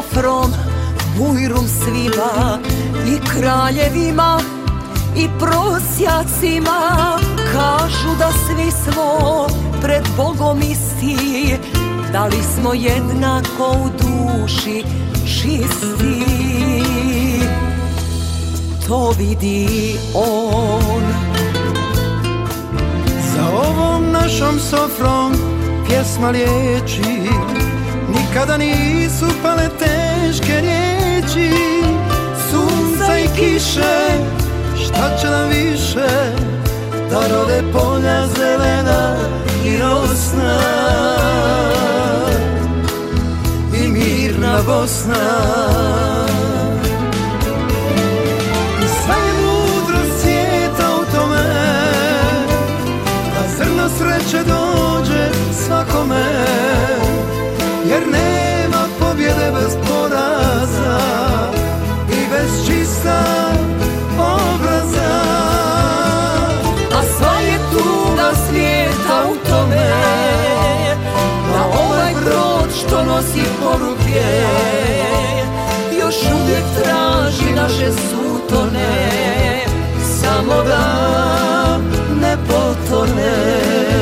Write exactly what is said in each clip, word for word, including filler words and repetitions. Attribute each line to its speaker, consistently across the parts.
Speaker 1: sofrom, bujrum svima i kraljevima i prosjacima. Kažu da svi smo pred Bogom isti, da li smo jednako u duši čisti. To vidi on.
Speaker 2: Za ovom našom sofrom pjesma liječi, nikada nisu pale teške riječi. Sunca i kiše, šta će nam više, da rode polja zelena i rosna i mirna Bosna. I sva je mudrost svijeta u tome, da zrno sreće dođe svakome, jer nema pobjede bez poraza i bez čista obraza.
Speaker 1: A sva je tuga svijeta u tome, da ovaj brod što nosi poruke još uvijek traži naše sutone, samo da ne potone.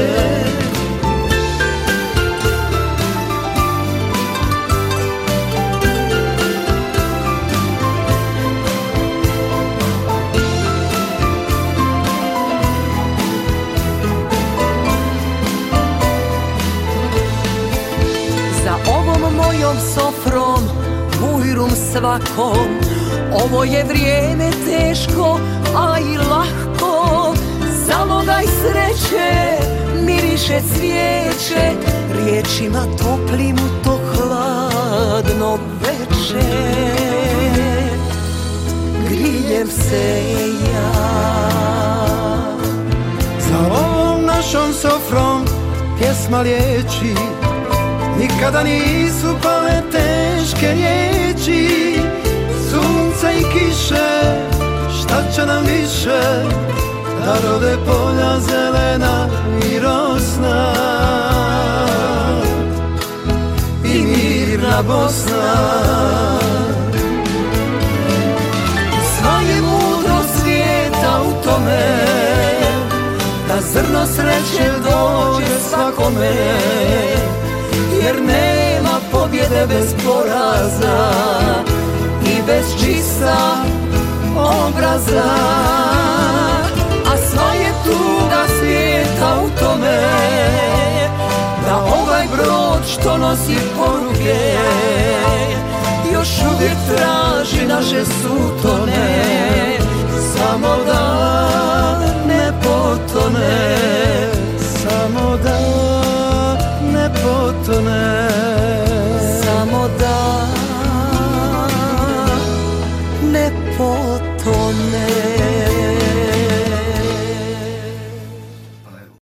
Speaker 1: Mojom sofrom, bujrum svakom, ovo je vrijeme teško, a i lahko. Zalogaj sreće, miriše cvijeće, riječima toplim u to hladno veče. Griljem se ja.
Speaker 2: Za ovom našom sofrom pjesma liječi, nikada nisu pale teške riječi. Sunca i kiše, šta će nam više, da rode polja zelena i rosna i mirna Bosna. Sva je mudrost svijeta u tome, da zrno sreće dođe svakome, jer nema pobjede bez poraza i bez čista obraza. A sva je tuga svijeta u tome, da ovaj brod što nosi poruke još uvijek traži naše sutone, samo da ne potone, samo da ne potone,
Speaker 1: samo da ne potone.